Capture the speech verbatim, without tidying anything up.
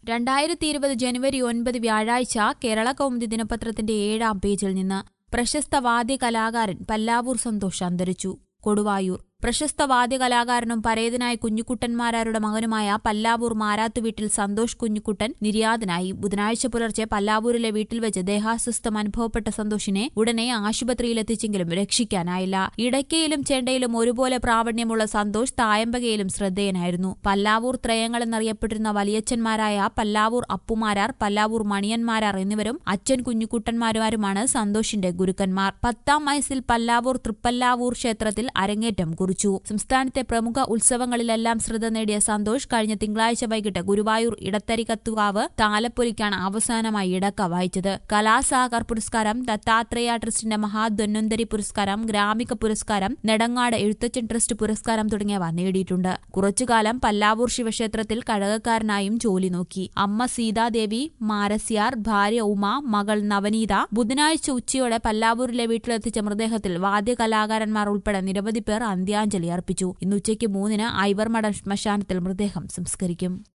രണ്ടായിരത്തി ഇരുപത് ജനുവരി ഒൻപത് വ്യാഴാഴ്ച കേരള കൗമുദി ദിനപത്രത്തിന്റെ ഏഴാം പേജിൽ നിന്ന് പ്രശസ്ത വാദ്യകലാകാരൻ പല്ലാവൂർ സന്തോഷ് അന്തരിച്ചു. കൊടുവായൂർ പ്രശസ്ത വാദ്യകലാകാരനും പരേതനായ കുഞ്ഞിക്കുട്ടന്മാരാരുടെ മകനുമായ പല്ലാവൂർ മാരാത്തുവീട്ടിൽ സന്തോഷ് കുഞ്ഞിക്കുട്ടൻ നിര്യാതനായി. ബുധനാഴ്ച പുലർച്ചെ പല്ലാവൂരിലെ വീട്ടിൽ വെച്ച് ദേഹാസ്വസ്ഥം അനുഭവപ്പെട്ട സന്തോഷിനെ ഉടനെ ആശുപത്രിയിലെത്തിച്ചെങ്കിലും രക്ഷിക്കാനായില്ല. ഇടയ്ക്കയിലും ചെണ്ടയിലും ഒരുപോലെ പ്രാവീണ്യമുള്ള സന്തോഷ് തായമ്പകയിലും ശ്രദ്ധേയനായിരുന്നു. പല്ലാവൂർ ത്രയങ്ങളെന്നറിയപ്പെട്ടിരുന്ന വലിയച്ഛന്മാരായ പല്ലാവൂർ അപ്പുമാരാർ, പല്ലാവൂർ മണിയന്മാരാർ എന്നിവരും അച്ഛൻ കുഞ്ഞിക്കുട്ടന്മാരുമാണ് സന്തോഷിന്റെ ഗുരുക്കന്മാർ. പത്താം വയസ്സിൽ പല്ലാവൂർ തൃപ്പല്ലാവൂർ ക്ഷേത്രത്തിൽ അരങ്ങേറ്റം കുറിച്ചു. സംസ്ഥാനത്തെ പ്രമുഖ ഉത്സവങ്ങളിലെല്ലാം ശ്രദ്ധ നേടിയ സന്തോഷ് കഴിഞ്ഞ തിങ്കളാഴ്ച വൈകിട്ട് ഗുരുവായൂർ ഇടത്തരിക്കത്തുകാവ് താലപ്പൊലിക്കാണ് അവസാനമായി ഇടക്ക വായിച്ചത്. കലാസാഗർ പുരസ്കാരം, ദത്താത്രേയ ട്രസ്റ്റിന്റെ മഹാധന്വന്തരി പുരസ്കാരം, ഗ്രാമിക പുരസ്കാരം, നെടങ്ങാട് എഴുത്തച്ഛൻ ട്രസ്റ്റ് പുരസ്കാരം തുടങ്ങിയവ നേടിയിട്ടുണ്ട്. കുറച്ചുകാലം പല്ലാവൂർ ശിവക്ഷേത്രത്തിൽ കഴകക്കാരനായും ജോലി നോക്കി. അമ്മ സീതാദേവി മാരസ്യാർ, ഭാര്യ ഉമ, മകൾ നവനീത ബുധനാഴ്ച ഉച്ചയോടെ പല്ലാവൂരിലെ വീട്ടിലെത്തിച്ച മൃതദേഹത്തിൽ വാദ്യകലാകാരന്മാർ ഉൾപ്പെടെ നിരവധി പേർ അന്ത്യാഞ്ജലി അർപ്പിച്ചു. ഇന്ന് ഉച്ചയ്ക്ക് മൂന്നിന് ഐവർമഠം ശ്മശാനത്തിൽ മൃതദേഹം സംസ്കരിക്കും.